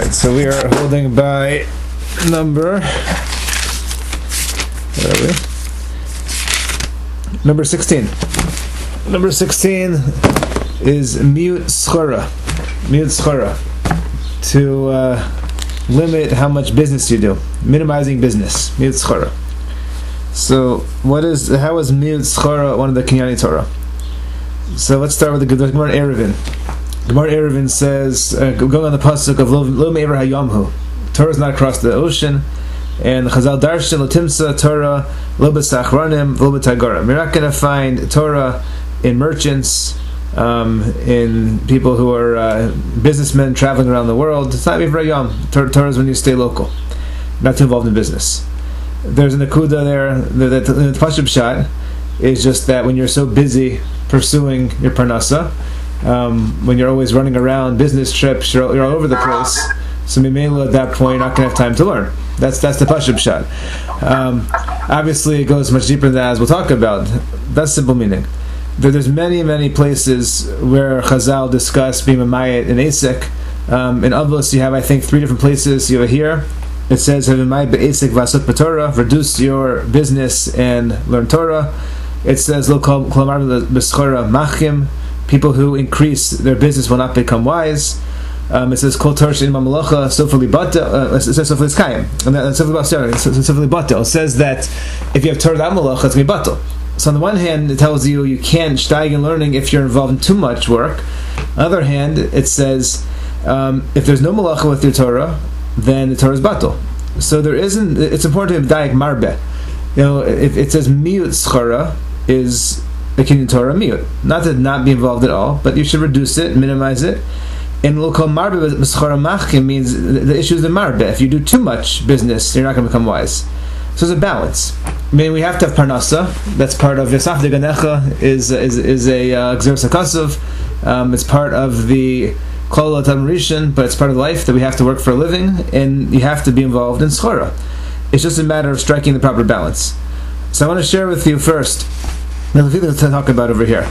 Alright, so we are holding by number, where are we? Number 16. Number 16 is mute schora. Mute schora. To limit how much business you do. Minimizing business. Mute schora. So, how is mute schora one of the Kinyani Torah? So let's start with the Gemara Eruvin. Gemara Eruvin says, going on the pasuk of Lo Me'ever Hayamhu, Torah is not across the ocean, and Chazal Darshan Lo Timsa Torah Lo B'Sachranim Lo B'Tagara. You're not going to find Torah in merchants, in people who are businessmen traveling around the world. It's not Me'ever Hayam. Torah is when you stay local, not too involved in business. There's an akuda there that the Pashup shot is just that when you're so busy pursuing your parnasa, when you're always running around business trips, you're all over the place. So Mimela at that point you're not going to have time to learn. That's the Pashup shot. Obviously, it goes much deeper than that, as we'll talk about. That's simple meaning. There's many places where Chazal discuss being Mamayit and Asik. In Avos, you have, I think, 3 different places. You have here. It says, reduce your business and learn Torah. It says, people who increase their business will not become wise. It says, it says that if you have Torah that malacha, it's going to be batal. So on the one hand, it tells you can't steig in learning if you're involved in too much work. On the other hand, it says, if there's no malacha with your Torah, then the Torah is batal. So there isn't. It's important to have daik marbe. If it says miut schara is a kinyan Torah miut, not to not be involved at all, but you should reduce it, minimize it. And local marbe b'schara machim means the issue is the marbe. If you do too much business, you're not going to become wise. So there's a balance. I mean, we have to have parnasa. That's part of Yasaf de Ganecha. Is a gzeros hakasuv. It's part of the Kol Rishon, but it's part of life that we have to work for a living, and you have to be involved in schora. It's just a matter of striking the proper balance. So I want to share with you first the thing to talk about over here.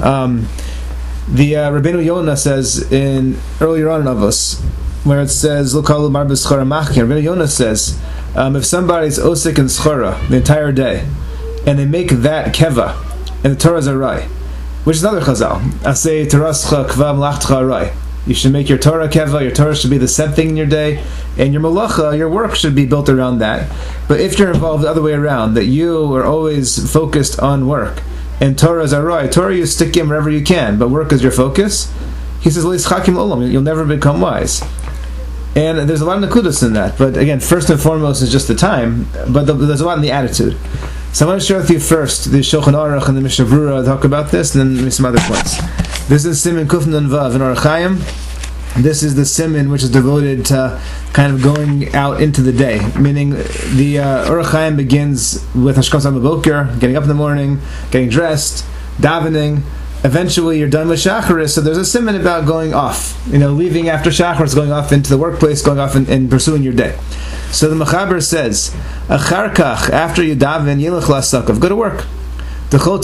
The Rabbeinu Yonah says earlier on in Avos, where it says L'kalu mar b'schora machkin. Rabbeinu Yonah says if somebody's osik in schora the entire day, and they make that keva, and the Torah is arai, which is another chazal. Asay terascha kvav lachtcha arai. You should make your Torah keva. Your Torah should be the set thing in your day, and your malacha, your work should be built around that. But if you're involved the other way around, that you are always focused on work, and Torah is arai, Torah you stick in wherever you can, but work is your focus, he says, you'll never become wise. And there's a lot of nakudas in that. But again, first and foremost is just the time, but there's a lot in the attitude. So I want to share with you first the Shulchan Aruch and the Mishnah Berurah talk about this, and then maybe some other points. This is Siman Kuf Nun Vav in Orach Chaim. This is the Siman which is devoted to kind of going out into the day, meaning the Orach Chaim begins with Hashkam Sam Boker, getting up in the morning, getting dressed, davening. Eventually you're done with Shacharis, so there's a Siman about going off, leaving after Shacharis, going off into the workplace, going off and pursuing your day. So the Mechaber says, Achar kach, after you daven, yilach lasakav, go to work. Because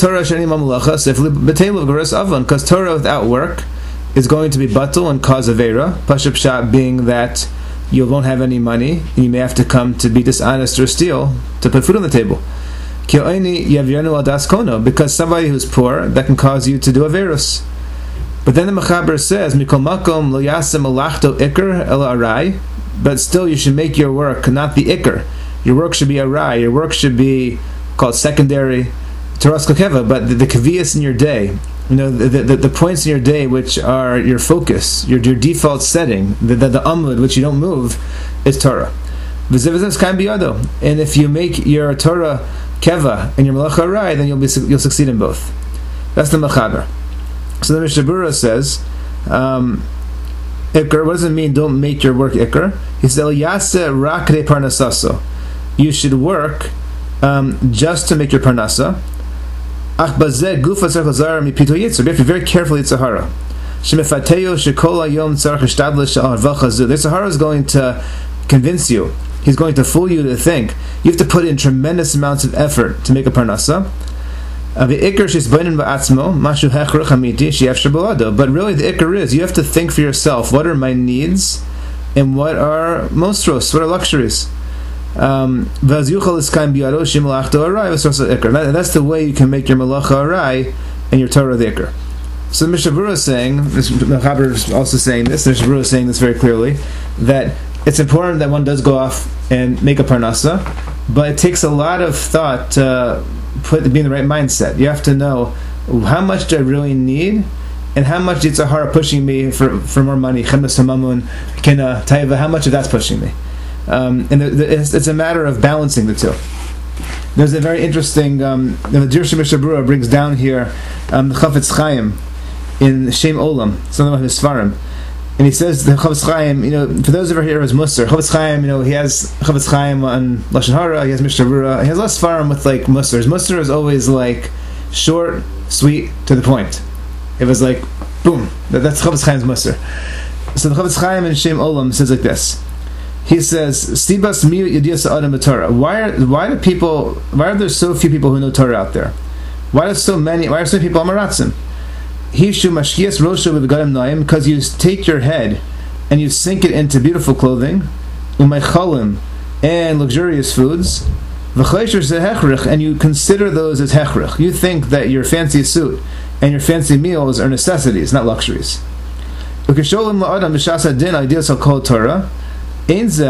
Torah without work is going to be batul and cause avera. Pashup shot being that you won't have any money, and you may have to come to be dishonest or steal to put food on the table. Because somebody who's poor, that can cause you to do averus. But then the Mechaber says, Mikol makom lo yasem alachto ikr el arai. But still, you should make your work not the ikr. Your work should be arai. Your work should be called secondary. Teras Kokeva, but the kaviyas in your day, the points in your day which are your focus, your default setting, the amud which you don't move, is Torah. And if you make your Torah keva and your malacha rai, then you'll succeed in both. That's the Mechaber. So the Mishnah Berurah says, ikr. What does it mean? Don't make your work ikr. He says, yase rakre parnasaso. You should work just to make your parnasa. You have to be very careful with Sahara. The Sahara is going to convince you. He's going to fool you to think you have to put in tremendous amounts of effort to make a parnasa. But really the ikr is you have to think for yourself, what are my needs and what are mostros, what are luxuries. And that's the way you can make your malacha arai and your Torah the ikr. So the Mishnah Berurah is saying, the Chaber is also saying this, the Mishnah Berurah is saying this very clearly, that it's important that one does go off and make a parnasa, but it takes a lot of thought to be in the right mindset. You have to know how much do I really need, and how much it's a heart pushing me for more money. How much of that's pushing me? And it's a matter of balancing the two. There's a very interesting, the Dirsha Mishnah Berurah brings down here the Chafetz Chaim in Shem Olam, some of his Svarim. And he says the Chafetz Chaim, for those over here, is Musar. Chafetz Chaim, he has Chafetz Chaim on Lashon Hara, he has Mishnah Berurah, he has less Svarim with like Musar. Musar is always like short, sweet, to the point. It was like, boom, that's Chafetz Chaim's Musar. So the Chafetz Chaim in Shem Olam says like this. He says, "Sibas mi yediyas adam Torah." Why are there so few people who know Torah out there? Why are so many people amaratzim? Hishu mashkias rosho b'begadim naim, because you take your head and you sink it into beautiful clothing, umaychalim, and luxurious foods, v'chaysher zehechrich, and you consider those as hechrich. You think that your fancy suit and your fancy meals are necessities, not luxuries. Ukesholim la'adam b'shas hadin ideas al kol Torah. So when they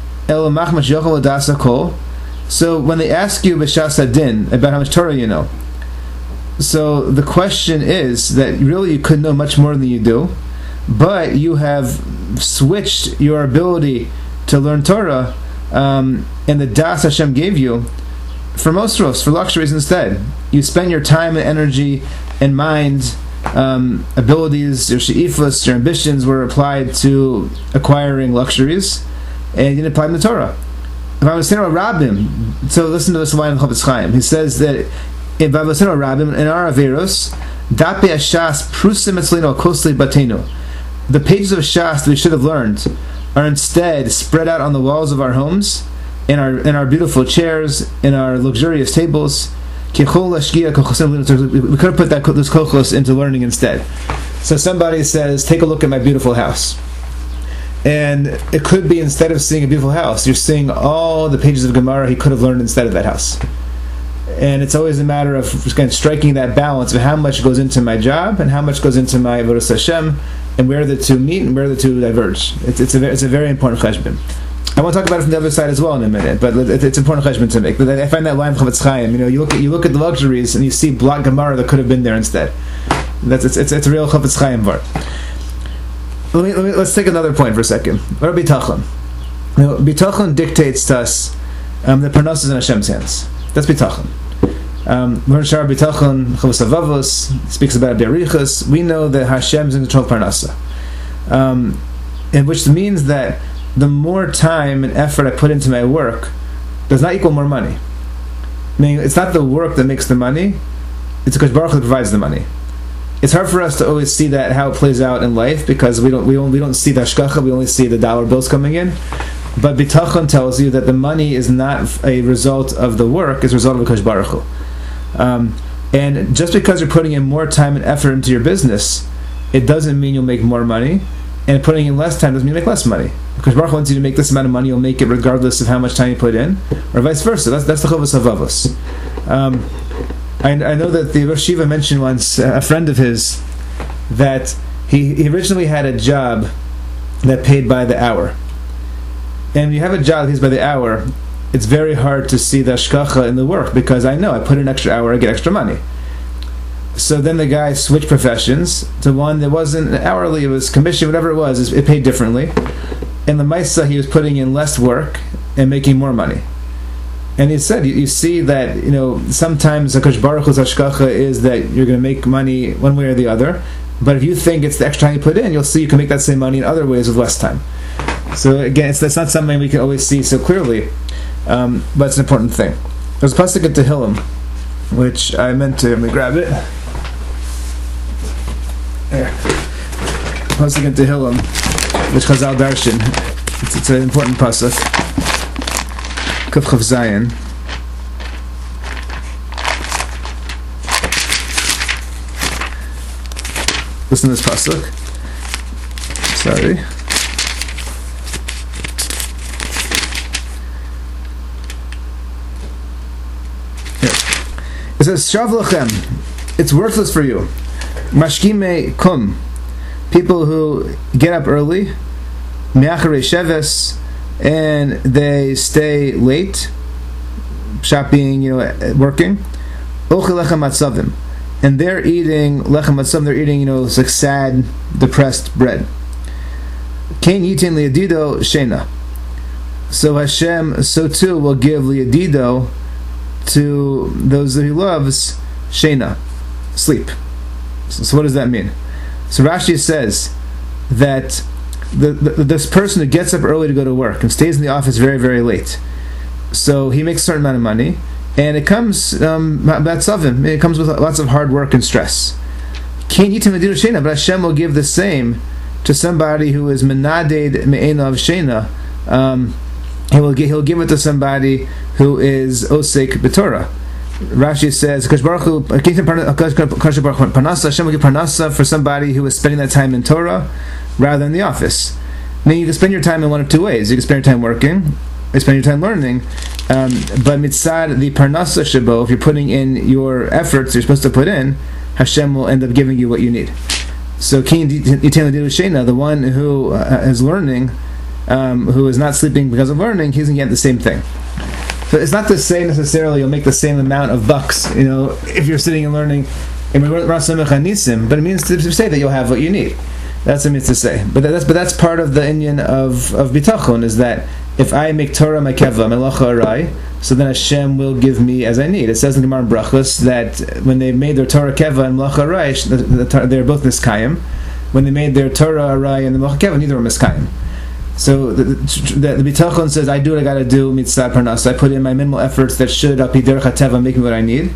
ask you b'shas hadin about how much Torah you know, so the question is that really you could know much more than you do, but you have switched your ability to learn Torah and the das Hashem gave you for mostros, for luxuries instead. You spend your time and energy and mind, abilities, your she'ifas, your ambitions were applied to acquiring luxuries, and you didn't apply them to Torah. If I was saying Rabbim, so listen to this line in Chafetz Chaim. He says that in Vavasino Rabbim, in our Averos, Dape Ashas Prusim Etzlino Kosli Batenu, the pages of Shas that we should have learned are instead spread out on the walls of our homes, in our beautiful chairs, in our luxurious tables. We could have put those kochos into learning instead. So somebody says, take a look at my beautiful house. And it could be, instead of seeing a beautiful house, you're seeing all the pages of Gemara he could have learned instead of that house. And it's always a matter of just kind of striking that balance of how much goes into my job and how much goes into my Avodas Hashem, and where the two meet and where the two diverge. It's a very important cheshbon. I want to talk about it from the other side as well in a minute, but it's important cheshbon to make. But I find that line from Chafetz Chaim. You look at the luxuries and you see block Gemara that could have been there instead. It's a real Chafetz Chaim part. Let's take another point for a second. What are bitachon? Bitachon dictates to us the parnasa is in Hashem's hands. That's bitachon. Shar bitachon Chavos Havavos speaks about Berichas. We know that Hashem is in control of parnasa, and which means that the more time and effort I put into my work does not equal more money. Meaning, it's not the work that makes the money; it's because Baruch Hu provides the money. It's hard for us to always see that how it plays out in life, because we don't see the hashgacha, we only see the dollar bills coming in. But bitachon tells you that the money is not a result of the work; it's a result of Hakadosh Baruch Hu. And just because you're putting in more time and effort into your business, it doesn't mean you'll make more money. And putting in less time doesn't mean you make less money. Because Baruch Hu wants you to make this amount of money, you'll make it regardless of how much time you put in, or vice versa. That's the Chavos Havavos. I know that the Rosh Yeshiva mentioned once, a friend of his, that he originally had a job that paid by the hour. And when you have a job that pays by the hour, it's very hard to see the hashgacha in the work, because I know I put in an extra hour, I get extra money. So then the guy switched professions to one that wasn't hourly, it was commission, whatever it was, it paid differently. And the Maisa, he was putting in less work and making more money. And he said, you see that, sometimes Hakadosh Baruch Hu's hashgacha is that you're going to make money one way or the other, but if you think it's the extra time you put in, you'll see you can make that same money in other ways with less time. So again, that's not something we can always see so clearly, but it's an important thing. There's a pasuk in Tehillim, which I meant to, let me grab it. There. Pasuk in Tehillim, which Chazal Darshan. It's an important pasuk. Kuf Chav Zayin. Listen to this pasuk. Sorry. It says, Shav lachem, it's worthless for you. Mashkime kum, people who get up early, me'acharei sheves, and they stay late, shopping, working. Ochel lechem matzavim, and they're eating lechem matzavim. They're eating, like sad, depressed bread. Kain yitin liadido shena. So Hashem, so too, will give liadido to those that He loves shena, sleep. So what does that mean? So Rashi says that this person who gets up early to go to work and stays in the office very, very late, so he makes a certain amount of money, and it comes it comes with lots of hard work and stress. But Hashem will give the same to somebody who is menaded me'enav shena. He'll give it to somebody who is osek b'Torah. Rashi says, Hashem will give parnasa for somebody who is spending that time in Torah rather than the office. Now you can spend your time in one of two ways. You can spend your time working, or spend your time learning. But mitzad, the parnasa shabo, if you're putting in your efforts you're supposed to put in, Hashem will end up giving you what you need. So the one who is learning, who is not sleeping because of learning, he's going to get the same thing. So it's not to say necessarily you'll make the same amount of bucks, if you're sitting and learning, but it means to say that you'll have what you need. That's what it means to say. But that's part of the inyan of bitachon, is that if I make Torah my keva, melacha arai, so then Hashem will give me as I need. It says in Gemara in Brachos that when they made their Torah keva and melacha arai, they're both miskayim. When they made their Torah arai and the melacha keva, neither were miskayim. So the bitachon says, I do what I got to do, mitzvah parnas. I put in my minimal efforts that should be derech hateva, make me what I need.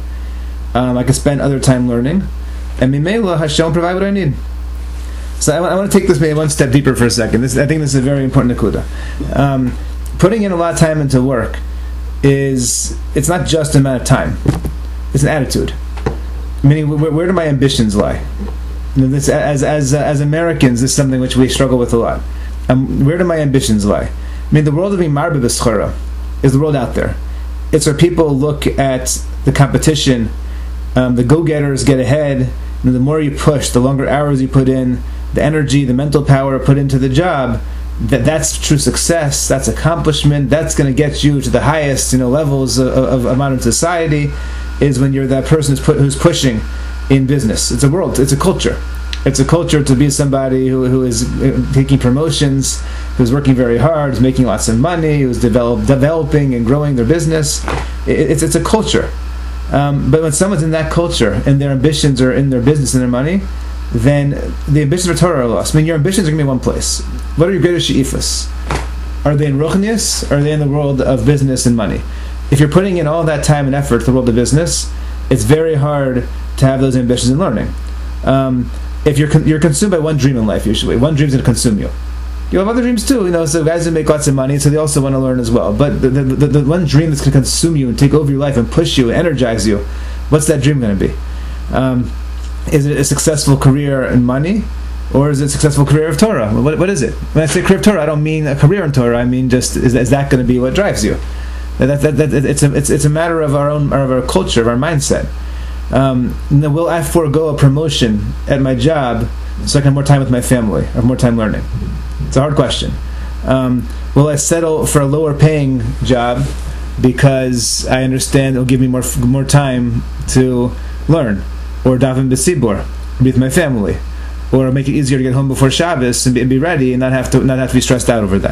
I can spend other time learning, and mimela Hashem will provide what I need. So I want to take this maybe one step deeper for a second. I think this is a very important nakuda. Putting in a lot of time into work it's not just an amount of time; it's an attitude. Meaning, where do my ambitions lie? This, as Americans, this is something which we struggle with a lot. Where do my ambitions lie? The world of marbe b'schara is the world out there. It's where people look at the competition. The go-getters get ahead, and the more you push, the longer hours you put in, the energy, the mental power put into the job, that's true success, that's accomplishment, that's going to get you to the highest levels of modern society, is when you're that person who's pushing in business. It's a world, it's a culture. It's a culture to be somebody who is taking promotions, who's working very hard, who's making lots of money, who's developing and growing their business. It's a culture. But when someone's in that culture and their ambitions are in their business and their money, then the ambitions of Torah are lost. Your ambitions are going to be one place. What are your greatest she'ifas? Are they in Ruchnius, or are they in the world of business and money? If you're putting in all that time and effort to the world of business, it's very hard to have those ambitions in learning. If you're consumed by one dream in life, usually one dream's going to consume you. You have other dreams too, so guys who make lots of money, so they also want to learn as well. But the one dream that's going to consume you and take over your life and push you and energize you, what's that dream going to be? Is it a successful career in money, or is it a successful career of Torah? What is it? When I say career of Torah, I don't mean a career in Torah. I mean just is that going to be what drives you? It's a matter of our culture, of our mindset. Will I forego a promotion at my job so I can have more time with my family, or more time learning? It's a hard question. Will I settle for a lower paying job because I understand it'll give me more time to learn, or daven b'sibur, be with my family, or make it easier to get home before Shabbos and be ready and not have to be stressed out over that?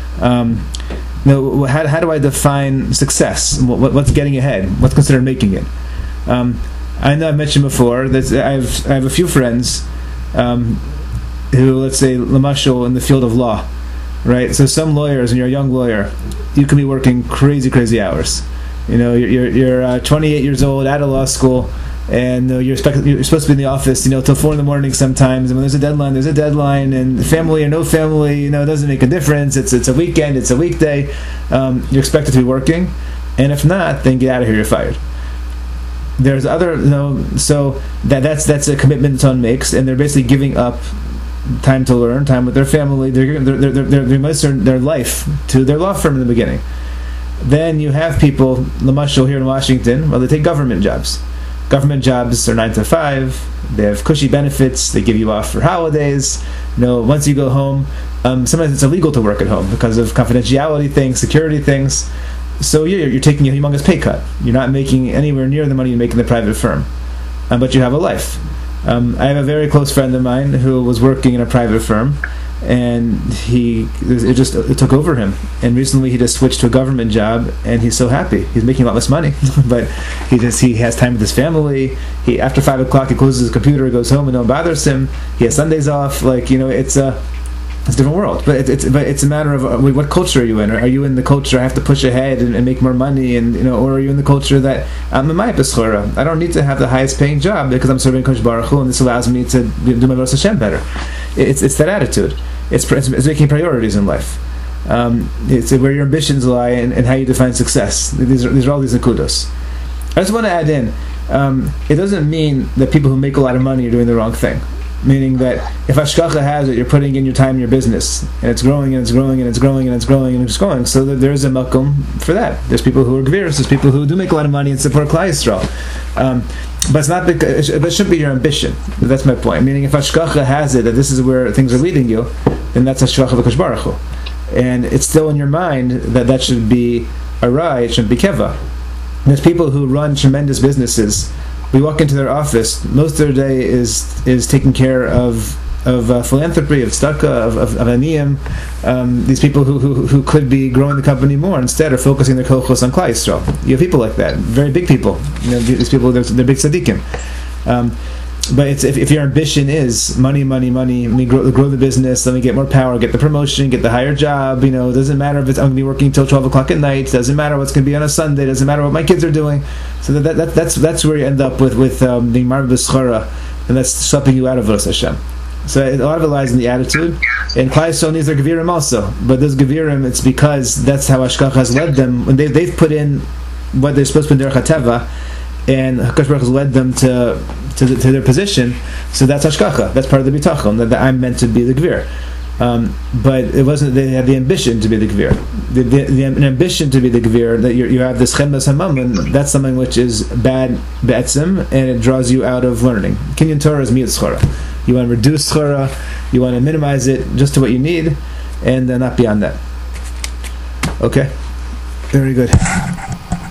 How do I define success? What's getting ahead? What's considered making it? I know I've mentioned before that I have a few friends who, let's say, lamashal in the field of law, right? So some lawyers, when you're a young lawyer, you can be working crazy hours. You're 28 years old, out of law school, and you're supposed to be in the office, till 4 a.m. sometimes. And when there's a deadline, and family or no family, it doesn't make a difference. It's a weekend, it's a weekday. You're expected to be working, and if not, then get out of here. You're fired. There's other, so that's a commitment someone makes, and they're basically giving up time to learn, time with their family. They're their life to their law firm in the beginning. Then you have people, Lamashal here in Washington, they take government jobs. Government jobs are 9 to 5. They have cushy benefits. They give you off for holidays. Once you go home, sometimes it's illegal to work at home because of confidentiality things, security things. So you're taking a humongous pay cut. You're not making anywhere near the money you make in the private firm, but you have a life. I have a very close friend of mine who was working in a private firm, and it took over him. And recently he just switched to a government job, and he's so happy. He's making a lot less money, but he has time with his family. After 5 o'clock he closes his computer, goes home, and no one bothers him. He has Sundays off. It's a different world. But it's a matter of what culture are you in? Are you in the culture I have to push ahead and make more money, or are you in the culture that I'm a ma'at b'schora? I don't need to have the highest paying job because I'm serving Kosh Baruch Hu, and this allows me to do my Rosh Hashem better. It's that attitude. It's making priorities in life. It's where your ambitions lie and how you define success. These are all these nekudos. I just want to add in, it doesn't mean that people who make a lot of money are doing the wrong thing. Meaning that if Hashgacha has it, you're putting in your time in your business, and it's growing and it's growing and it's growing and it's growing and it's growing. So there is a makom for that. There's people who are gviris, there's people who do make a lot of money and support Klal Yisrael. But it's not because it shouldn't be your ambition. That's my point. Meaning if Hashgacha has it that this is where things are leading you, then that's Hashgacha v'Kosh Baruch Hu. And it's still in your mind that should be a rai, it shouldn't be keva. There's people who run tremendous businesses. We walk into their office, most of their day is taking care of philanthropy, of tzedakah, of aniyim. These people who could be growing the company more instead are focusing their kochos on Klal Yisrael. You have people like that, very big people. These people, they're big tzaddikim. But if your ambition is money, let me grow the business, let me get more power, get the promotion, get the higher job. It doesn't matter if I'm going to be working till 12 o'clock at night. Doesn't matter what's going to be on a Sunday. Doesn't matter what my kids are doing. So that's where you end up with being marba b'schara, and that's stopping you out of Rosh Hashem. So a lot of it lies in the attitude. And Klal Yisrael needs their gevirim also, but those gevirim, it's because that's how Hashgacha has led them. When they've put in what they're supposed to be in derech hateva, and HaKadosh Baruch Hu has led them to their position, so that's Hashgacha. That's part of the bitachon, that I'm meant to be the gvir. But it wasn't. They had the ambition to be the gvir. The ambition to be the gvir, that you have this chemdas hamammon. That's something which is bad be'etzim, and it draws you out of learning. Kinyan Torah is miyut schara. You want to reduce schara. You want to minimize it just to what you need, and not beyond that. Okay, very good.